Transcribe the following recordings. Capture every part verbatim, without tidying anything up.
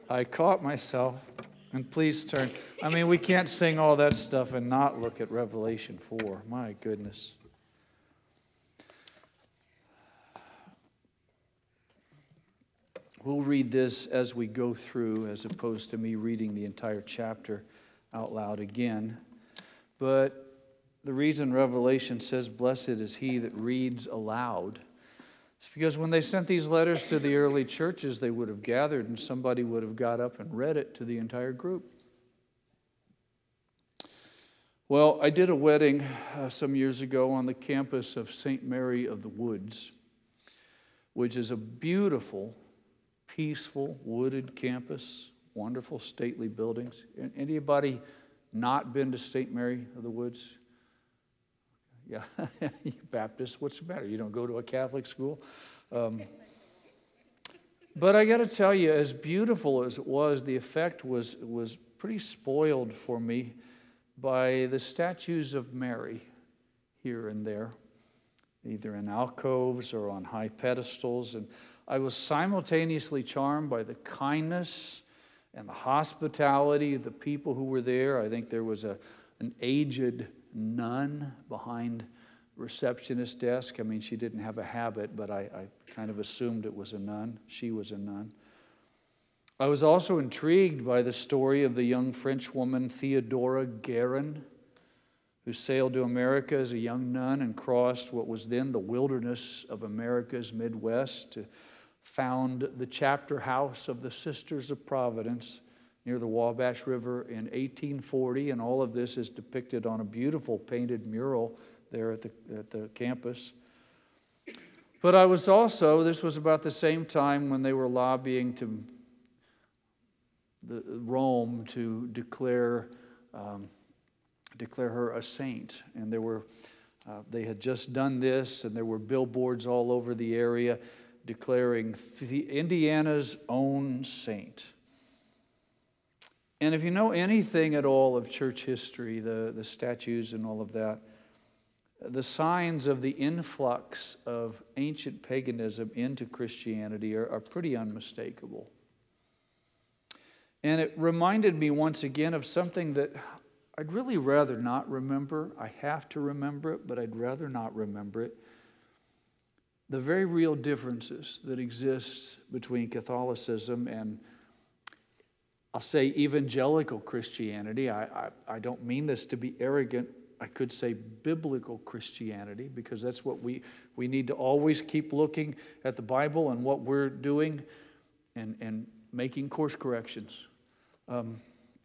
I caught myself. And please turn. I mean, we can't sing all that stuff and not look at Revelation four. My goodness. We'll read this as we go through, as opposed to me reading the entire chapter out loud again. But the reason Revelation says, "Blessed is he that reads aloud," is because when they sent these letters to the early churches, they would have gathered and somebody would have got up and read it to the entire group. Well, I did a wedding uh, some years ago on the campus of Saint Mary of the Woods, which is a beautiful, peaceful, wooded campus, wonderful, stately buildings. Anybody not been to Saint Mary of the Woods? Yeah, you Baptists, what's the matter? You don't go to a Catholic school? Um, but I got to tell you, as beautiful as it was, the effect was, was pretty spoiled for me by the statues of Mary here and there, either in alcoves or on high pedestals. And I was simultaneously charmed by the kindness and the hospitality of the people who were there. I think there was a an aged nun behind the receptionist desk. I mean, she didn't have a habit, but I, I kind of assumed it was a nun. She was a nun. I was also intrigued by the story of the young French woman Theodora Guerin, who sailed to America as a young nun and crossed what was then the wilderness of America's Midwest to found the chapter house of the Sisters of Providence near the Wabash River in eighteen forty, and all of this is depicted on a beautiful painted mural there at the, at the campus. But I was also, this was about the same time when they were lobbying to the, Rome to declare um, declare her a saint, and there were uh, they had just done this, and there were billboards all over the area declaring the Indiana's own saint. And if you know anything at all of church history, the, the statues and all of that, the signs of the influx of ancient paganism into Christianity are, are pretty unmistakable. And it reminded me once again of something that I'd really rather not remember. I have to remember it, but I'd rather not remember it. The very real differences that exist between Catholicism and, I'll say, evangelical Christianity. I, I, I don't mean this to be arrogant. I could say biblical Christianity, because that's what we, we need to always keep looking at the Bible and what we're doing and, and making course corrections. Um,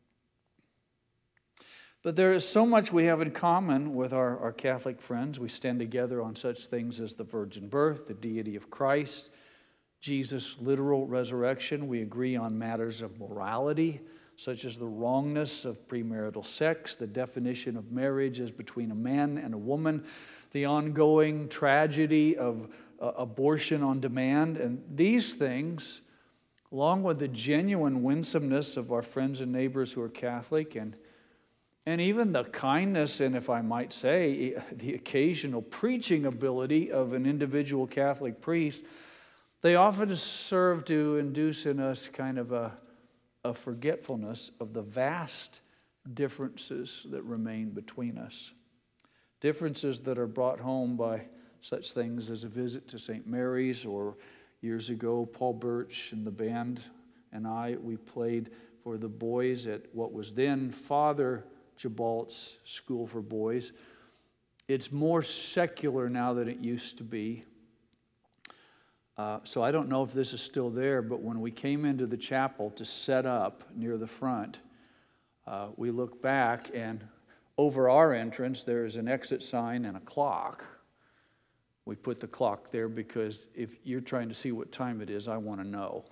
but there is so much we have in common with our, our Catholic friends. We stand together on such things as the virgin birth, the deity of Christ, Jesus' literal resurrection. We agree on matters of morality, such as the wrongness of premarital sex, the definition of marriage as between a man and a woman, the ongoing tragedy of uh, abortion on demand. And these things, along with the genuine winsomeness of our friends and neighbors who are Catholic, and, and even the kindness and, if I might say, the occasional preaching ability of an individual Catholic priest, they often serve to induce in us kind of a a forgetfulness of the vast differences that remain between us. Differences that are brought home by such things as a visit to Saint Mary's, or years ago, Paul Birch and the band and I, we played for the boys at what was then Father Gibalt's School for Boys. It's more secular now than it used to be. Uh, so I don't know if this is still there, but when we came into the chapel to set up near the front, uh, we look back, and over our entrance there is an exit sign and a clock. We put the clock there because if you're trying to see what time it is, I want to know.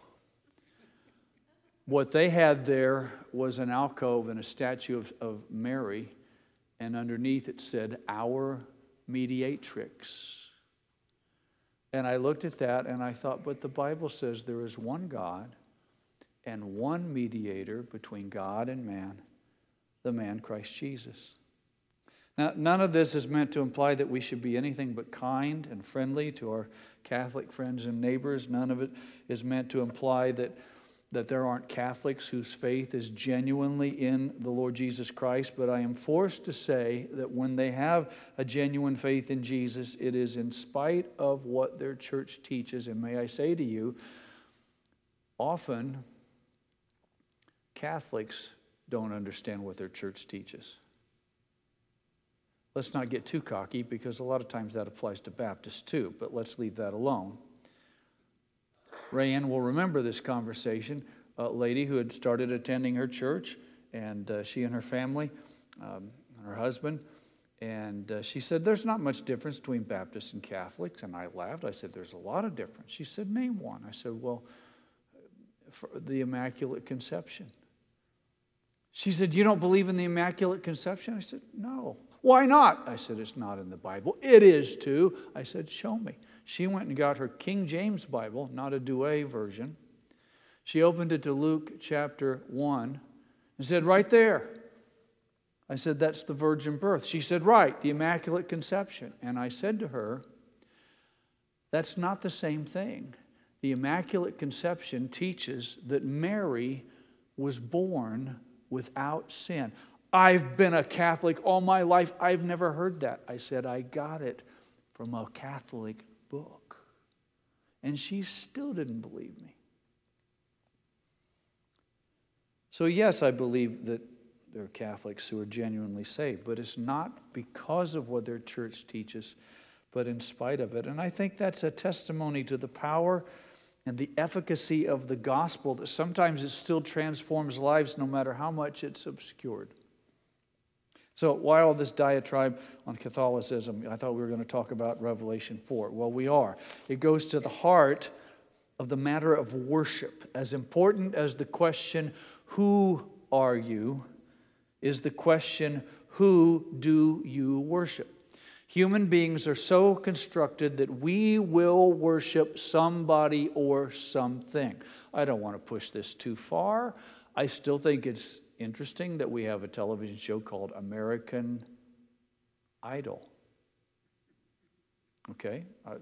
What they had there was an alcove and a statue of, of Mary, and underneath it said, "Our Mediatrix." And I looked at that and I thought, but the Bible says there is one God and one mediator between God and man, the man Christ Jesus. Now, none of this is meant to imply that we should be anything but kind and friendly to our Catholic friends and neighbors. None of it is meant to imply that that there aren't Catholics whose faith is genuinely in the Lord Jesus Christ, but I am forced to say that when they have a genuine faith in Jesus, it is in spite of what their church teaches. And may I say to you, often Catholics don't understand what their church teaches. Let's not get too cocky, because a lot of times that applies to Baptists too, but let's leave that alone. Rayanne will remember this conversation, a lady who had started attending her church, and uh, she and her family, um, and her husband, and uh, she said, there's not much difference between Baptists and Catholics, and I laughed. I said, there's a lot of difference. She said, name one. I said, well, for the Immaculate Conception. She said, you don't believe in the Immaculate Conception? I said, no. Why not? I said, it's not in the Bible. It is too. I said, show me. She went and got her King James Bible, not a Douay version. She opened it to Luke chapter one and said, right there. I said, that's the virgin birth. She said, right, the Immaculate Conception. And I said to her, that's not the same thing. The Immaculate Conception teaches that Mary was born without sin. I've been a Catholic all my life. I've never heard that. I said, I got it from a Catholic book. And she still didn't believe me. So yes, I believe that there are Catholics who are genuinely saved, but it's not because of what their church teaches, but in spite of it. And I think that's a testimony to the power and the efficacy of the gospel, that sometimes it still transforms lives no matter how much it's obscured. So why all this diatribe on Catholicism? I thought we were going to talk about Revelation four. Well, we are. It goes to the heart of the matter of worship. As important as the question, who are you, is the question, who do you worship? Human beings are so constructed that we will worship somebody or something. I don't want to push this too far. I still think it's interesting that we have a television show called American Idol. Okay? Uh,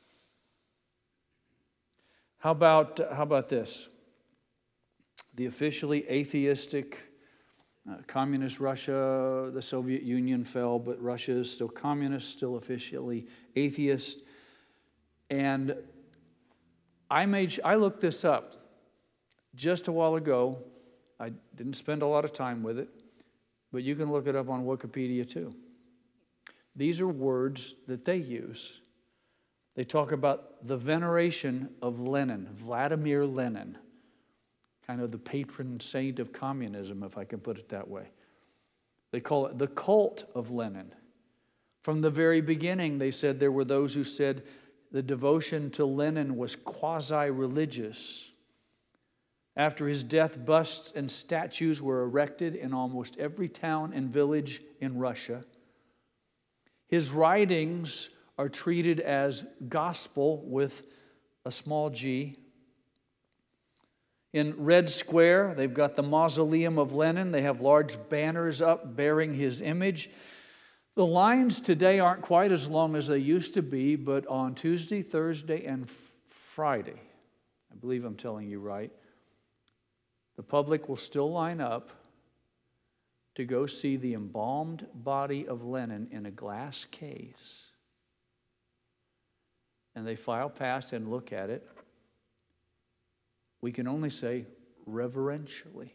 how about, how about this? The officially atheistic uh, communist Russia, the Soviet Union fell, but Russia is still communist, still officially atheist. And I made, I looked this up just a while ago. I didn't spend a lot of time with it, but you can look it up on Wikipedia too. These are words that they use. They talk about the veneration of Lenin, Vladimir Lenin, kind of the patron saint of communism, if I can put it that way. They call it the cult of Lenin. From the very beginning, they said there were those who said the devotion to Lenin was quasi-religious. After his death, busts and statues were erected in almost every town and village in Russia. His writings are treated as gospel with a small g. In Red Square, they've got the mausoleum of Lenin. They have large banners up bearing his image. The lines today aren't quite as long as they used to be, but on Tuesday, Thursday, and Friday, I believe I'm telling you right, the public will still line up to go see the embalmed body of Lenin in a glass case. And they file past and look at it. We can only say reverentially.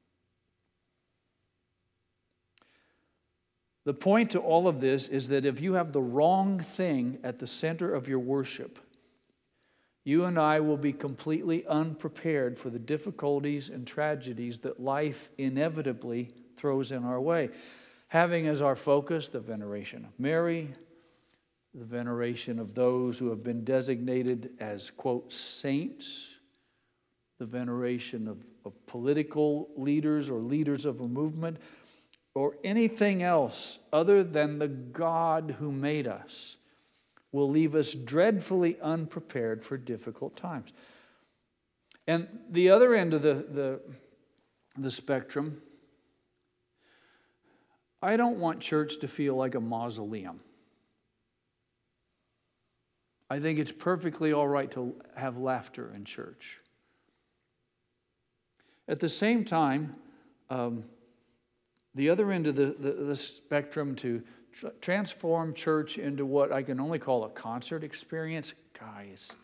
The point to all of this is that if you have the wrong thing at the center of your worship, you and I will be completely unprepared for the difficulties and tragedies that life inevitably throws in our way. Having as our focus the veneration of Mary, the veneration of those who have been designated as, quote, saints, the veneration of, of political leaders or leaders of a movement, or anything else other than the God who made us, will leave us dreadfully unprepared for difficult times. And the other end of the, the, the spectrum, I don't want church to feel like a mausoleum. I think it's perfectly all right to have laughter in church. At the same time, um, the other end of the, the, the spectrum to tr- transform church into what I can only call a concert experience, guys,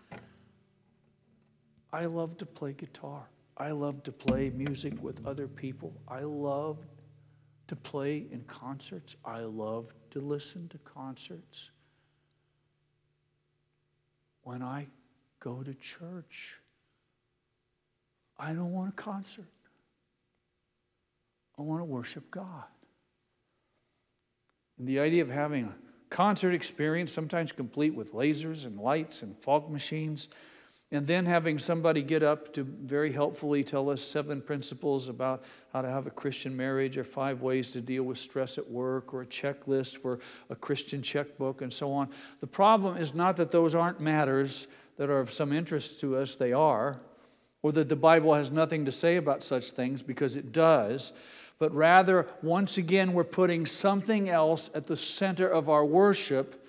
I love to play guitar. I love to play music with other people. I love to play in concerts. I love to listen to concerts. When I go to church, I don't want a concert. I want to worship God. And the idea of having a concert experience, sometimes complete with lasers and lights and fog machines, and then having somebody get up to very helpfully tell us seven principles about how to have a Christian marriage, or five ways to deal with stress at work, or a checklist for a Christian checkbook, and so on. The problem is not that those aren't matters that are of some interest to us. They are. Or that the Bible has nothing to say about such things, because it does. But rather, once again, we're putting something else at the center of our worship.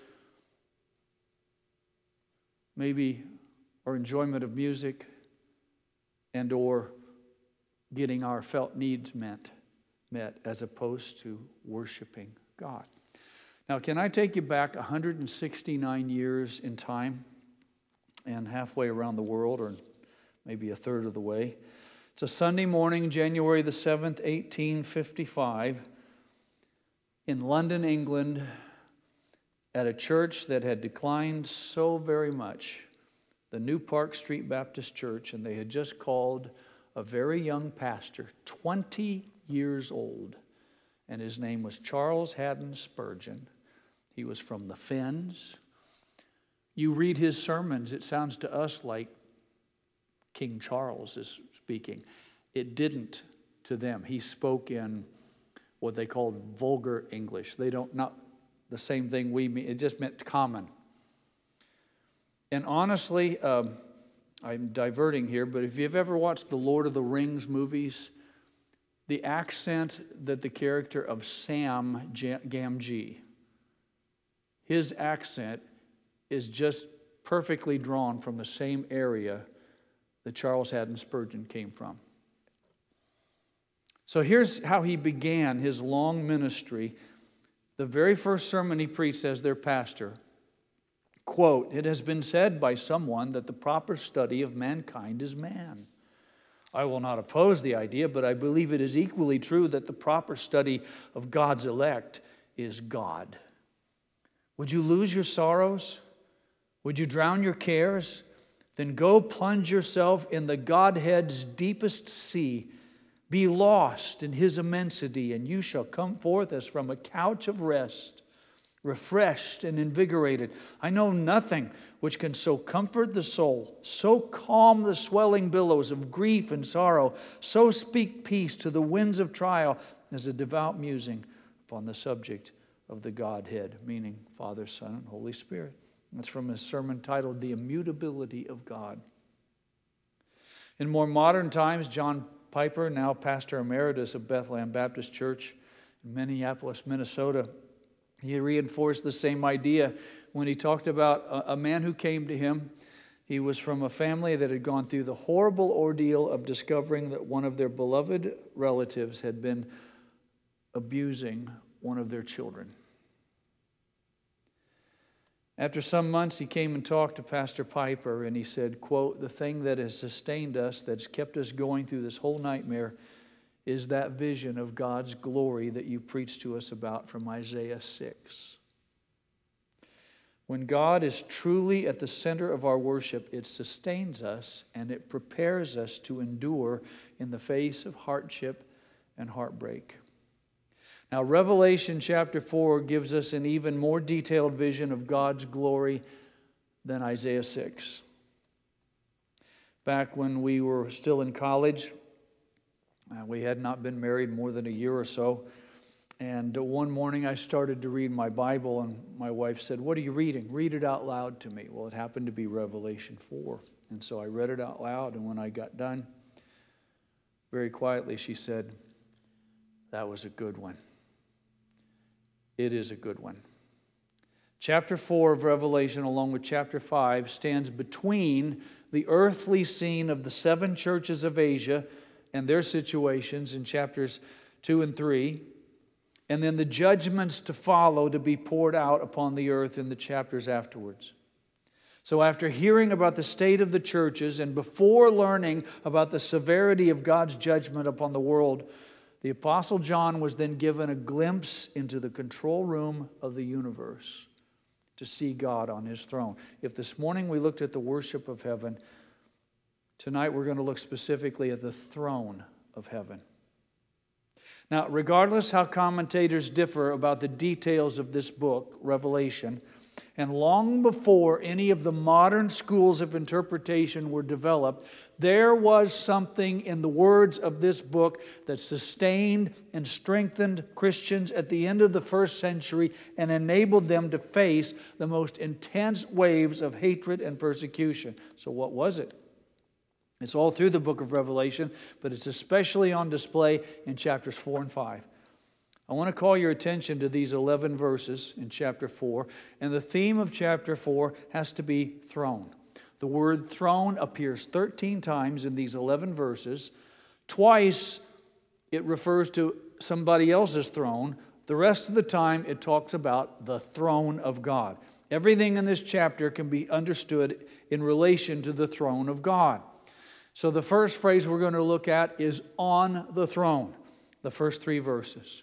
Maybe our enjoyment of music, and or getting our felt needs met, met as opposed to worshiping God. Now, can I take you back one hundred sixty-nine years in time and halfway around the world, or maybe a third of the way? It's a Sunday morning, January the seventh, eighteen fifty-five, in London, England, at a church that had declined so very much, the New Park Street Baptist Church, and they had just called a very young pastor, twenty years old, and his name was Charles Haddon Spurgeon. He was from the Fens. You read his sermons, it sounds to us like King Charles is speaking. It didn't to them. He spoke in what they called vulgar English. They don't, not the same thing we mean. It just meant common. And honestly, um, I'm diverting here, but if you've ever watched the Lord of the Rings movies, the accent that the character of Sam Gamgee, his accent is just perfectly drawn from the same area that Charles Haddon Spurgeon came from. So here's how he began his long ministry. The very first sermon he preached as their pastor, quote, "It has been said by someone that the proper study of mankind is man. I will not oppose the idea, but I believe it is equally true that the proper study of God's elect is God. Would you lose your sorrows? Would you drown your cares? Then go plunge yourself in the Godhead's deepest sea. Be lost in His immensity, and you shall come forth as from a couch of rest, refreshed and invigorated. I know nothing which can so comfort the soul, so calm the swelling billows of grief and sorrow, so speak peace to the winds of trial as a devout musing upon the subject of the Godhead," meaning Father, Son, and Holy Spirit. That's from his sermon titled "The Immutability of God." In more modern times, John Piper, now pastor emeritus of Bethlehem Baptist Church in Minneapolis, Minnesota, he reinforced the same idea when he talked about a, a man who came to him. He was from a family that had gone through the horrible ordeal of discovering that one of their beloved relatives had been abusing one of their children. After some months, he came and talked to Pastor Piper, and he said, quote, "The thing that has sustained us, that's kept us going through this whole nightmare, is that vision of God's glory that you preached to us about from Isaiah six. When God is truly at the center of our worship, it sustains us and it prepares us to endure in the face of hardship and heartbreak." Now, Revelation chapter four gives us an even more detailed vision of God's glory than Isaiah six. Back when we were still in college, uh, we had not been married more than a year or so, and one morning I started to read my Bible, and my wife said, "What are you reading? Read it out loud to me." Well, it happened to be Revelation four, and so I read it out loud, and when I got done, very quietly she said, "That was a good one." It is a good one. Chapter four of Revelation, along with chapter five, stands between the earthly scene of the seven churches of Asia and their situations in chapters two and three, and then the judgments to follow to be poured out upon the earth in the chapters afterwards. So after hearing about the state of the churches and before learning about the severity of God's judgment upon the world, the Apostle John was then given a glimpse into the control room of the universe to see God on His throne. If this morning we looked at the worship of heaven, tonight we're going to look specifically at the throne of heaven. Now, regardless how commentators differ about the details of this book, Revelation, and long before any of the modern schools of interpretation were developed, there was something in the words of this book that sustained and strengthened Christians at the end of the first century and enabled them to face the most intense waves of hatred and persecution. So what was it? It's all through the book of Revelation, but it's especially on display in chapters four and five. I want to call your attention to these eleven verses in chapter four, and the theme of chapter four has to be throne. The word throne appears thirteen times in these eleven verses. Twice it refers to somebody else's throne. The rest of the time it talks about the throne of God. Everything in this chapter can be understood in relation to the throne of God. So the first phrase we're going to look at is on the throne, the first three verses.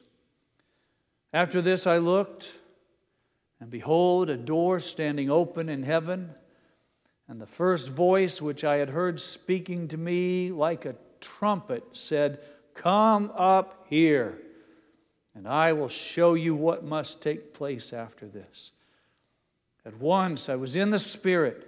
After this I looked, and behold, a door standing open in heaven, and the first voice which I had heard speaking to me like a trumpet said, "Come up here, and I will show you what must take place after this." At once I was in the Spirit.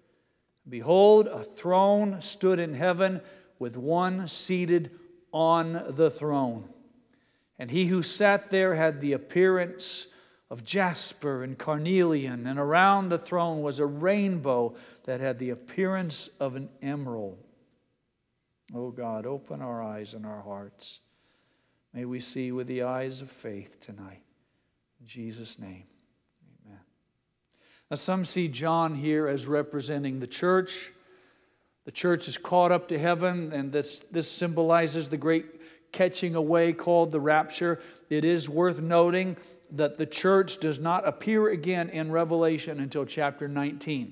Behold, a throne stood in heaven with one seated on the throne. And he who sat there had the appearance of jasper and carnelian, and around the throne was a rainbow that had the appearance of an emerald. Oh God, open our eyes and our hearts. May we see with the eyes of faith tonight. In Jesus' name. Now, some see John here as representing the church. The church is caught up to heaven, and this, this symbolizes the great catching away called the rapture. It is worth noting that the church does not appear again in Revelation until chapter nineteen.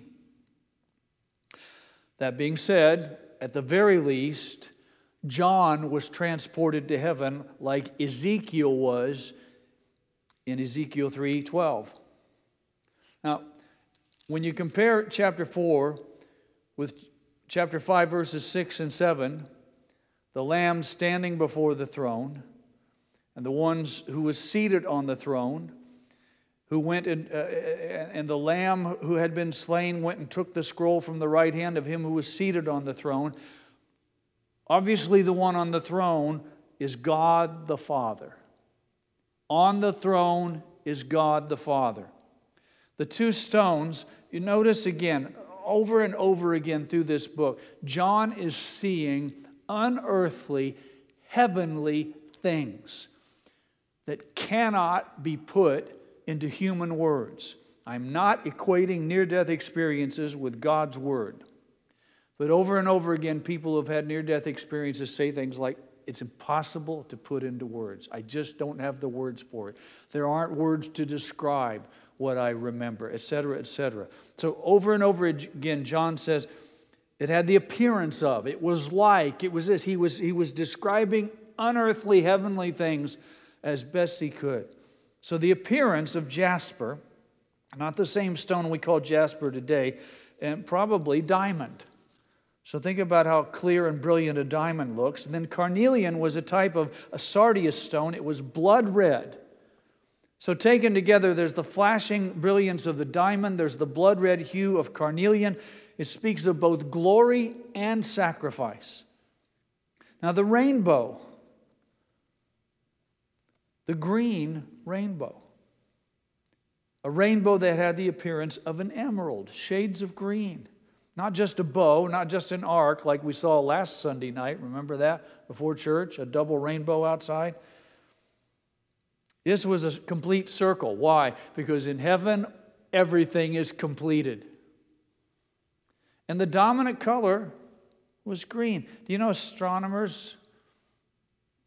That being said, at the very least, John was transported to heaven like Ezekiel was in Ezekiel three twelve. Now, when you compare chapter four with chapter five, verses six and seven, the Lamb standing before the throne, and the ones who was seated on the throne, who went and, uh, and the Lamb who had been slain went and took the scroll from the right hand of him who was seated on the throne. Obviously, the one on the throne is God the Father. On the throne is God the Father. The two stones, you notice again, over and over again through this book, John is seeing unearthly, heavenly things that cannot be put into human words. I'm not equating near-death experiences with God's Word. But over and over again, people who have had near-death experiences say things like, it's impossible to put into words. I just don't have the words for it. There aren't words to describe what I remember, et cetera, et cetera. So over and over again, John says, it had the appearance of, it was like, it was this. He was, he was describing unearthly, heavenly things as best he could. So the appearance of jasper, not the same stone we call jasper today, and probably diamond. So think about how clear and brilliant a diamond looks. And then carnelian was a type of a sardius stone. It was blood red. So taken together, there's the flashing brilliance of the diamond. There's the blood red hue of carnelian. It speaks of both glory and sacrifice. Now the rainbow, the green rainbow, a rainbow that had the appearance of an emerald, shades of green. Not just a bow, not just an arc like we saw last Sunday night. Remember that before church, a double rainbow outside? This was a complete circle. Why? Because in heaven, everything is completed. And the dominant color was green. Do you know astronomers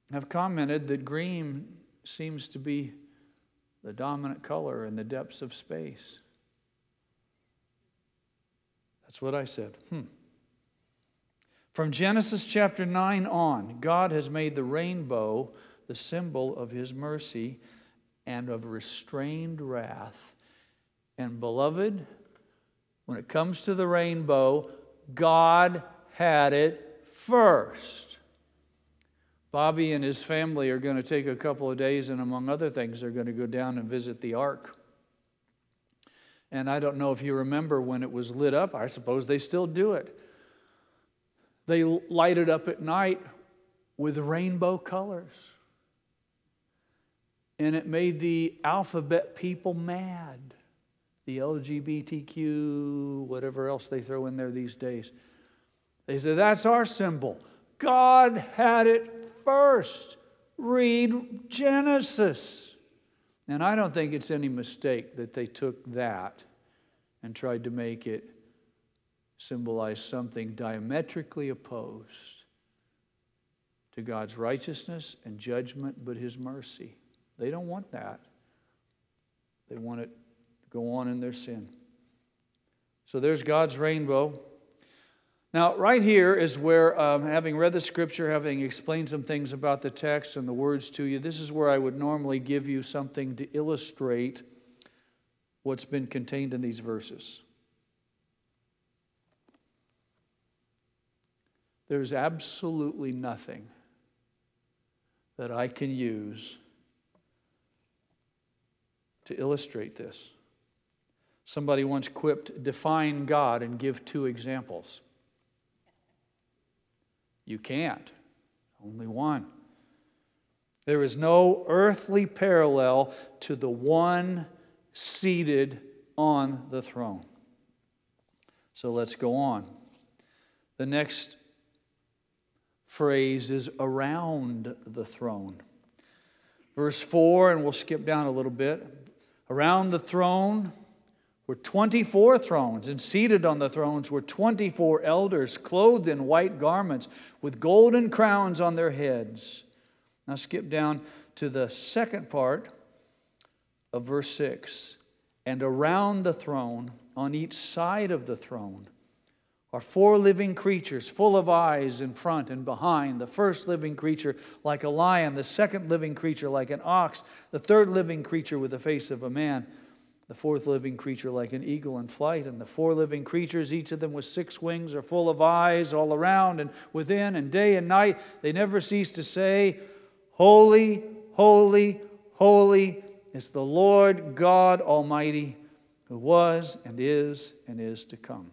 have commented that green seems to be the dominant color in the depths of space. That's what I said. Hmm. From Genesis chapter nine on, God has made the rainbow the symbol of His mercy and of restrained wrath. And beloved, when it comes to the rainbow, God had it first. Bobby and his family are going to take a couple of days, and among other things, they're going to go down and visit the ark. And I don't know if you remember when it was lit up. I suppose they still do it. They light it up at night with rainbow colors. And it made the alphabet people mad. The L G B T Q, whatever else they throw in there these days. They said, that's our symbol. God had it first. Read Genesis. And I don't think it's any mistake that they took that and tried to make it symbolize something diametrically opposed to God's righteousness and judgment, but His mercy. They don't want that. They want it to go on in their sin. So there's God's rainbow. Now, right here is where, um, having read the scripture, having explained some things about the text and the words to you, this is where I would normally give you something to illustrate what's been contained in these verses. There's absolutely nothing that I can use to illustrate this. Somebody once quipped, define God and give two examples. You can't. Only one. There is no earthly parallel to the one seated on the throne. So let's go on. The next phrase is around the throne. Verse four, and we'll skip down a little bit. Around the throne were twenty-four thrones, and seated on the thrones were twenty-four elders, clothed in white garments, with golden crowns on their heads. Now skip down to the second part of verse six. And around the throne, on each side of the throne, are four living creatures, full of eyes in front and behind. The first living creature like a lion, the second living creature like an ox, the third living creature with the face of a man, the fourth living creature like an eagle in flight. And the four living creatures, each of them with six wings, are full of eyes all around and within, and day and night they never cease to say, Holy, holy, holy is the Lord God Almighty, who was and is and is to come.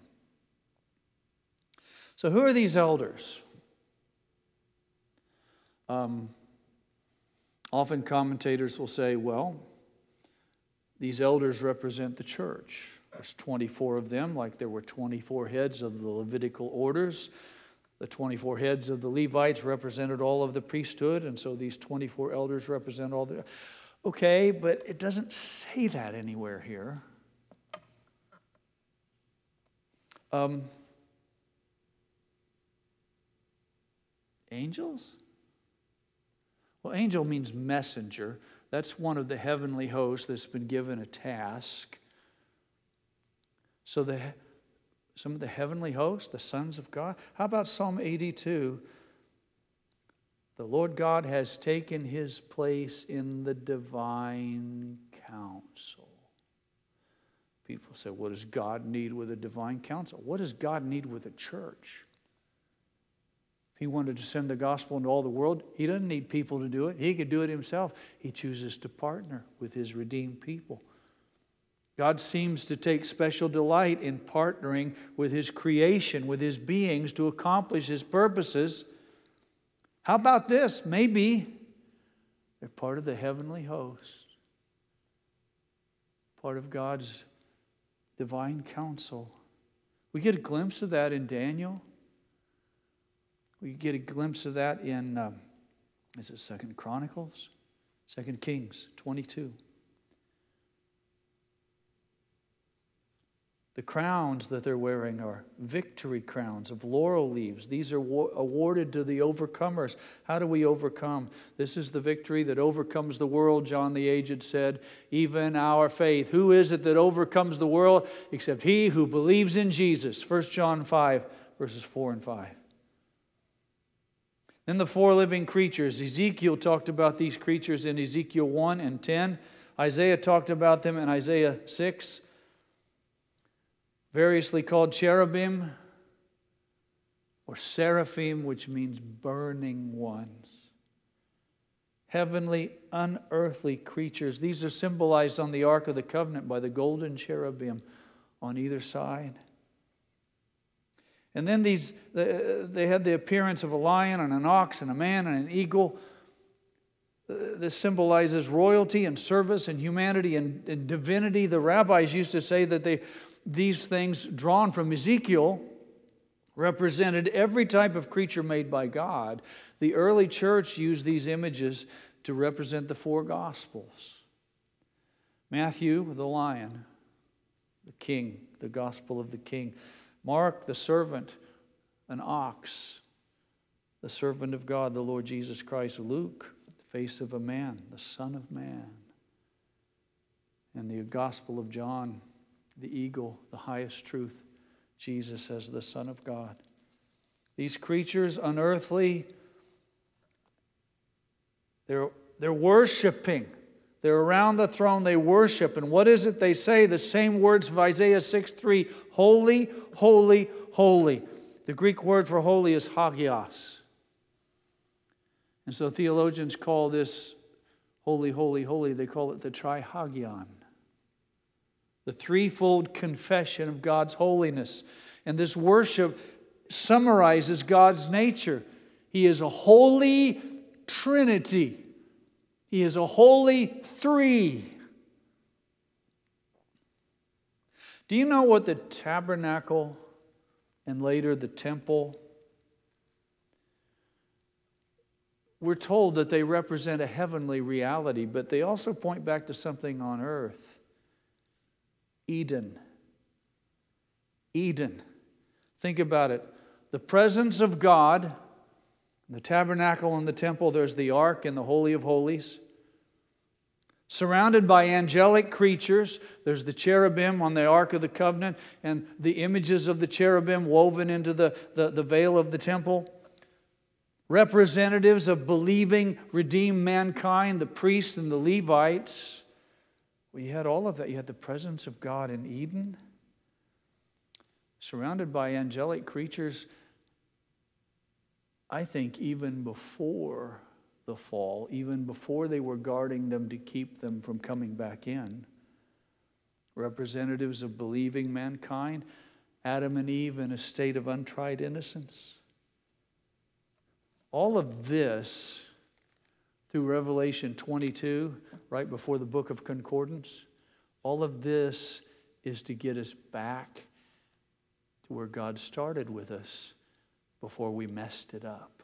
So who are these elders? Um, often commentators will say, well, these elders represent the church. There's twenty-four of them, like there were twenty-four heads of the Levitical orders. The twenty-four heads of the Levites represented all of the priesthood, and so these twenty-four elders represent all the... Okay, but it doesn't say that anywhere here. Um... Angels? Well, angel means messenger. That's one of the heavenly hosts that's been given a task. So the some of the heavenly hosts, the sons of God. How about Psalm eighty-two? The Lord God has taken His place in the divine council. People say, what does God need with a divine council? What does God need with a church? He wanted to send the gospel into all the world. He doesn't need people to do it. He could do it Himself. He chooses to partner with His redeemed people. God seems to take special delight in partnering with His creation, with His beings to accomplish His purposes. How about this? Maybe they're part of the heavenly host, part of God's divine counsel. We get a glimpse of that in Daniel. We get a glimpse of that in, um, is it Second Chronicles? Second Kings twenty-two. The crowns that they're wearing are victory crowns of laurel leaves. These are awarded to the overcomers. How do we overcome? This is the victory that overcomes the world, John the Aged said, even our faith. Who is it that overcomes the world except he who believes in Jesus? First John five, verses four and five. Then the four living creatures. Ezekiel talked about these creatures in Ezekiel one and ten. Isaiah talked about them in Isaiah six. Variously called cherubim or seraphim, which means burning ones. Heavenly, unearthly creatures. These are symbolized on the Ark of the Covenant by the golden cherubim on either side. And then these, they had the appearance of a lion and an ox and a man and an eagle. This symbolizes royalty and service and humanity and, and divinity. The rabbis used to say that they, these things drawn from Ezekiel represented every type of creature made by God. The early church used these images to represent the four Gospels. Matthew, the lion, the king, the gospel of the king. Mark, the servant, an ox, the servant of God, the Lord Jesus Christ. Luke, the face of a man, the Son of Man. And the Gospel of John, the eagle, the highest truth, Jesus as the Son of God. These creatures, unearthly, they're, they're worshiping. They're around the throne, they worship. And what is it they say? The same words of Isaiah six three. Holy, holy, holy. The Greek word for holy is hagios. And so theologians call this holy, holy, holy. They call it the trihagion. The threefold confession of God's holiness. And this worship summarizes God's nature. He is a holy Trinity. He is a holy three. Do you know what the tabernacle and later the temple? We're told that they represent a heavenly reality, but they also point back to something on earth. Eden. Eden. Think about it. The presence of God, the tabernacle and the temple, there's the ark and the Holy of Holies. Surrounded by angelic creatures, there's the cherubim on the Ark of the Covenant and the images of the cherubim woven into the, the, the veil of the temple. Representatives of believing, redeemed mankind, the priests and the Levites. Well, you had all of that. You had the presence of God in Eden. Surrounded by angelic creatures, I think even before the fall, even before they were guarding them to keep them from coming back in. Representatives of believing mankind, Adam and Eve in a state of untried innocence. All of this, through Revelation twenty-two, right before the book of Concordance, all of this is to get us back to where God started with us before we messed it up.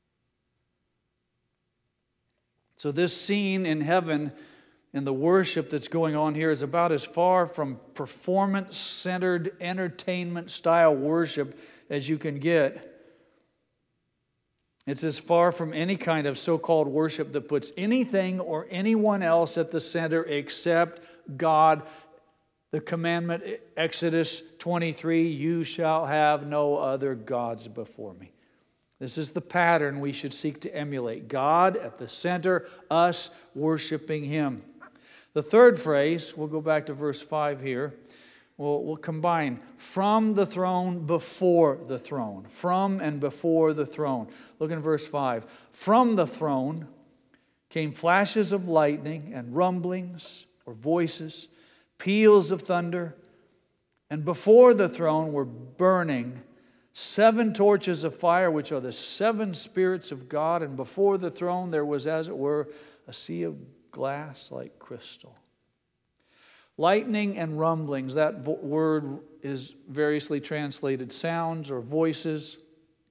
So this scene in heaven and the worship that's going on here is about as far from performance-centered, entertainment-style worship as you can get. It's as far from any kind of so-called worship that puts anything or anyone else at the center except God. The commandment, Exodus twenty-three, you shall have no other gods before me. This is the pattern we should seek to emulate. God at the center, us worshiping Him. The third phrase, we'll go back to verse five here. We'll, we'll combine from the throne, before the throne. From and before the throne. Look in verse five. From the throne came flashes of lightning and rumblings or voices, peals of thunder. And before the throne were burning seven torches of fire, which are the seven spirits of God. And before the throne there was, as it were, a sea of glass like crystal. Lightning and rumblings, that vo- word is variously translated sounds or voices.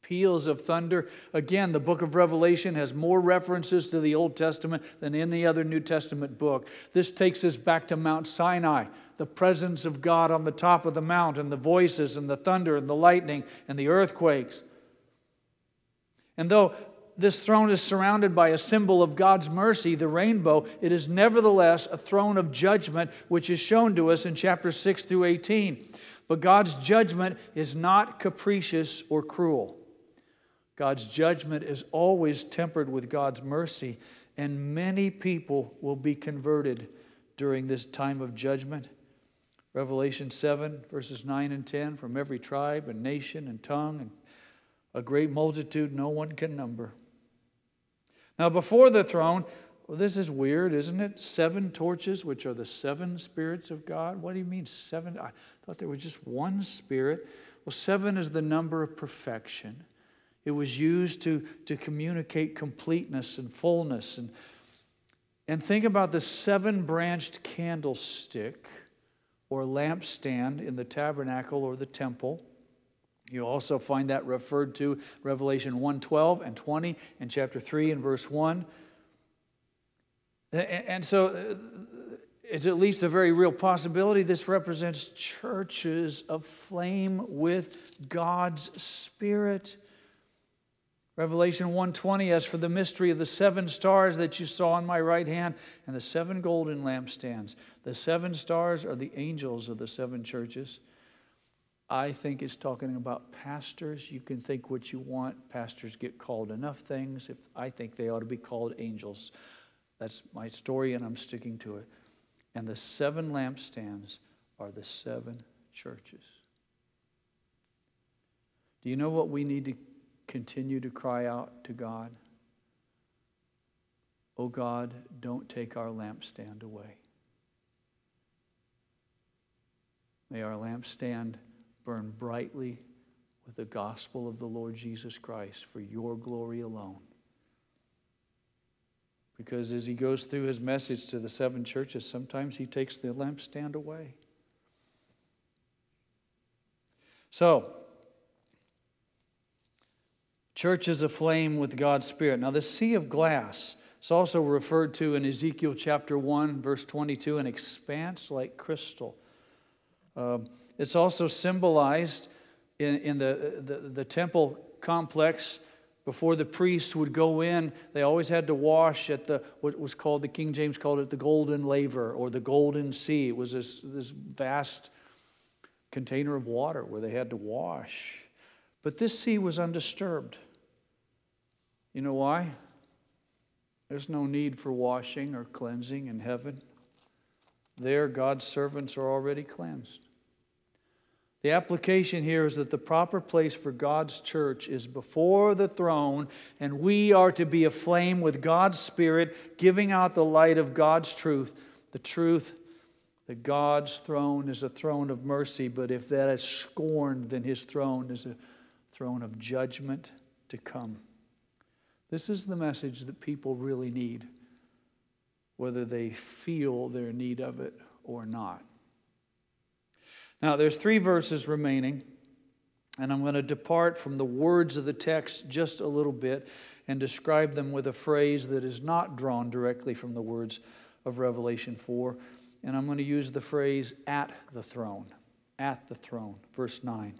Peals of thunder. Again, the book of Revelation has more references to the Old Testament than any other New Testament book. This takes us back to Mount Sinai, the presence of God on the top of the mount, and the voices and the thunder and the lightning and the earthquakes. And though this throne is surrounded by a symbol of God's mercy, the rainbow, it is nevertheless a throne of judgment, which is shown to us in chapters six through eighteen. But God's judgment is not capricious or cruel. God's judgment is always tempered with God's mercy, and many people will be converted during this time of judgment. Revelation seven, verses nine and ten, from every tribe and nation and tongue, and a great multitude no one can number. Now before the throne, well, this is weird, isn't it? Seven torches, which are the seven spirits of God. What do you mean seven? I thought there was just one spirit. Well, seven is the number of perfection. It was used to, to communicate completeness and fullness. And, and think about the seven-branched candlestick or lampstand in the tabernacle or the temple. You also find that referred to Revelation one twelve and twenty and chapter three and verse one. And so it's at least a very real possibility this represents churches aflame with God's Spirit. Revelation one twenty, as for the mystery of the seven stars that you saw on my right hand and the seven golden lampstands. The seven stars are the angels of the seven churches. I think it's talking about pastors. You can think what you want. Pastors get called enough things. If I think they ought to be called angels. That's my story and I'm sticking to it. And the seven lampstands are the seven churches. Do you know what we need to continue to cry out to God? Oh God, don't take our lampstand away. May our lampstand burn brightly with the gospel of the Lord Jesus Christ for your glory alone. Because as he goes through his message to the seven churches, sometimes he takes the lampstand away. So, church is aflame with God's Spirit. Now, the sea of glass is also referred to in Ezekiel chapter one, verse twenty-two, an expanse like crystal. Um, it's also symbolized in, in the, the, the temple complex. Before the priests would go in, they always had to wash at the what was called, the King James called it the golden laver or the golden sea. It was this, this vast container of water where they had to wash. But this sea was undisturbed. You know why? There's no need for washing or cleansing in heaven. There, God's servants are already cleansed. The application here is that the proper place for God's church is before the throne, and we are to be aflame with God's Spirit, giving out the light of God's truth. The truth that God's throne is a throne of mercy, but if that is scorned, then his throne is a throne of judgment to come. This is the message that people really need, whether they feel their need of it or not. Now, there's three verses remaining, and I'm going to depart from the words of the text just a little bit and describe them with a phrase that is not drawn directly from the words of Revelation four. And I'm going to use the phrase, at the throne. At the throne. Verse nine.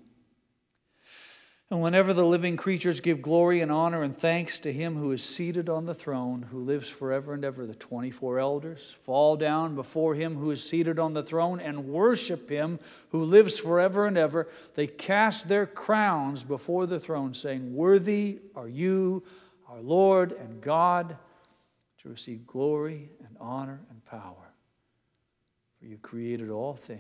And whenever the living creatures give glory and honor and thanks to him who is seated on the throne, who lives forever and ever, the twenty-four elders fall down before him who is seated on the throne and worship him who lives forever and ever. They cast their crowns before the throne, saying, "Worthy are you, our Lord and God, to receive glory and honor and power. For you created all things,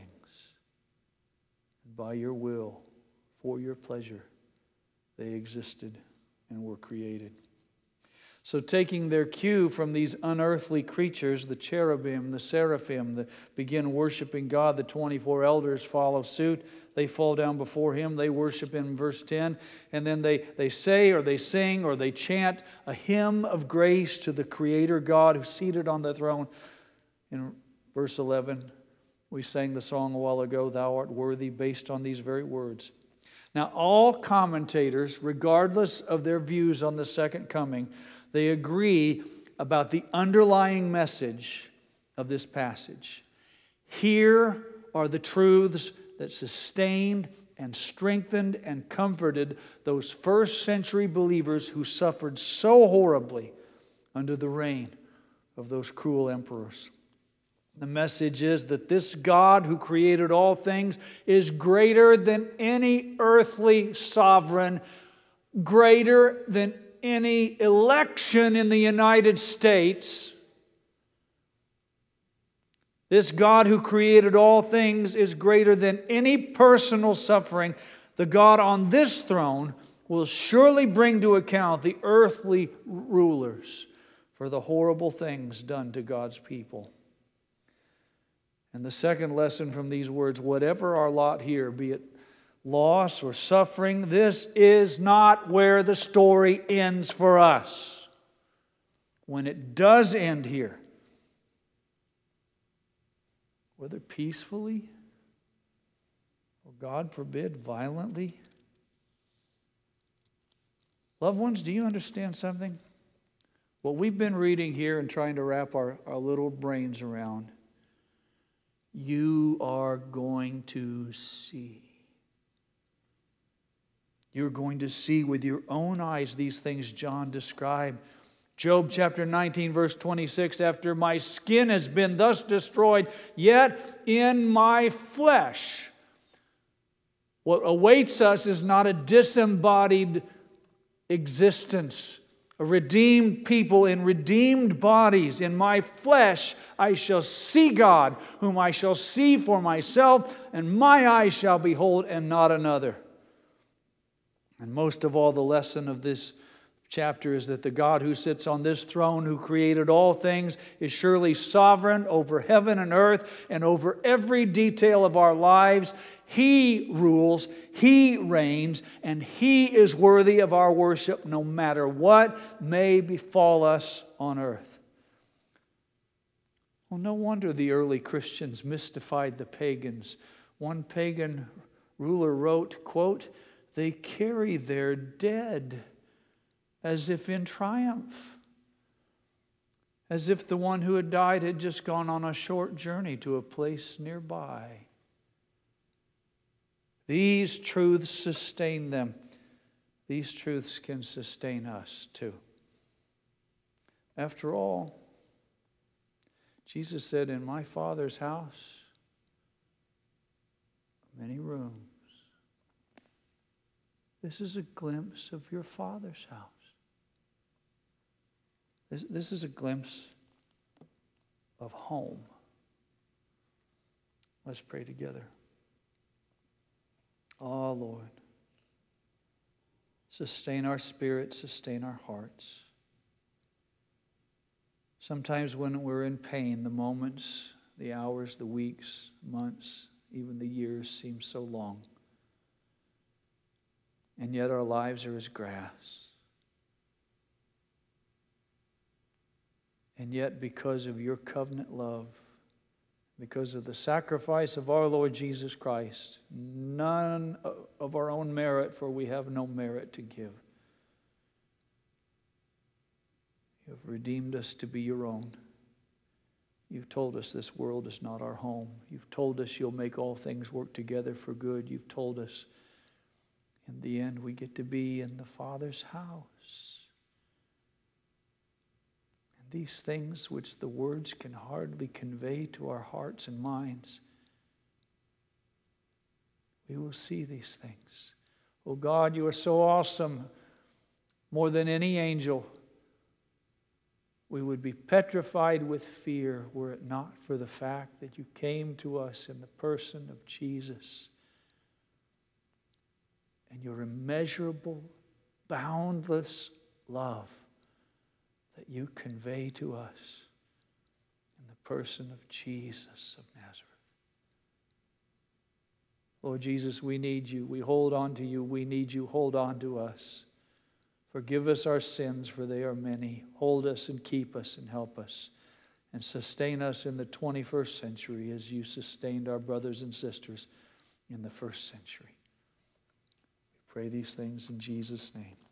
and by your will, for your pleasure, they existed and were created." So taking their cue from these unearthly creatures, the cherubim, the seraphim, that begin worshiping God, the twenty-four elders follow suit. They fall down before him. They worship him, verse ten. And then they, they say or they sing or they chant a hymn of grace to the Creator God who's seated on the throne. In verse eleven, we sang the song a while ago, "Thou art worthy," based on these very words. Now, all commentators, regardless of their views on the second coming, they agree about the underlying message of this passage. Here are the truths that sustained and strengthened and comforted those first century believers who suffered so horribly under the reign of those cruel emperors. The message is that this God who created all things is greater than any earthly sovereign, greater than any election in the United States. This God who created all things is greater than any personal suffering. The God on this throne will surely bring to account the earthly rulers for the horrible things done to God's people. And the second lesson from these words, whatever our lot here, be it loss or suffering, this is not where the story ends for us. When it does end here, whether peacefully or, God forbid, violently. Loved ones, do you understand something? What we've been reading here and trying to wrap our, our little brains around, you are going to see. You're going to see with your own eyes these things John described. Job chapter nineteen, verse twenty-six, after my skin has been thus destroyed, yet in my flesh. What awaits us is not a disembodied existence, a redeemed people in redeemed bodies. In my flesh I shall see God, whom I shall see for myself, and my eyes shall behold, and not another. And most of all, the lesson of this chapter is that the God who sits on this throne, who created all things, is surely sovereign over heaven and earth and over every detail of our lives. He rules, He reigns, and He is worthy of our worship no matter what may befall us on earth. Well, no wonder the early Christians mystified the pagans. One pagan ruler wrote, quote, "They carry their dead as if in triumph, as if the one who had died had just gone on a short journey to a place nearby." These truths sustain them. These truths can sustain us too. After all, Jesus said, "In my Father's house are many rooms." This is a glimpse of your Father's house. This, this is a glimpse of home. Let's pray together. Oh, Lord, sustain our spirits, sustain our hearts. Sometimes when we're in pain, the moments, the hours, the weeks, months, even the years seem so long. And yet our lives are as grass. And yet, because of your covenant love, because of the sacrifice of our Lord Jesus Christ, none of our own merit, for we have no merit to give. You have redeemed us to be your own. You've told us this world is not our home. You've told us you'll make all things work together for good. You've told us in the end we get to be in the Father's house. These things which the words can hardly convey to our hearts and minds, we will see these things. Oh God, you are so awesome, more than any angel. We would be petrified with fear were it not for the fact that you came to us in the person of Jesus. And your immeasurable, boundless love that you convey to us in the person of Jesus of Nazareth. Lord Jesus, we need you. We hold on to you. We need you. Hold on to us. Forgive us our sins, for they are many. Hold us and keep us and help us. And sustain us in the twenty-first century as you sustained our brothers and sisters in the first century. Pray these things in Jesus' name.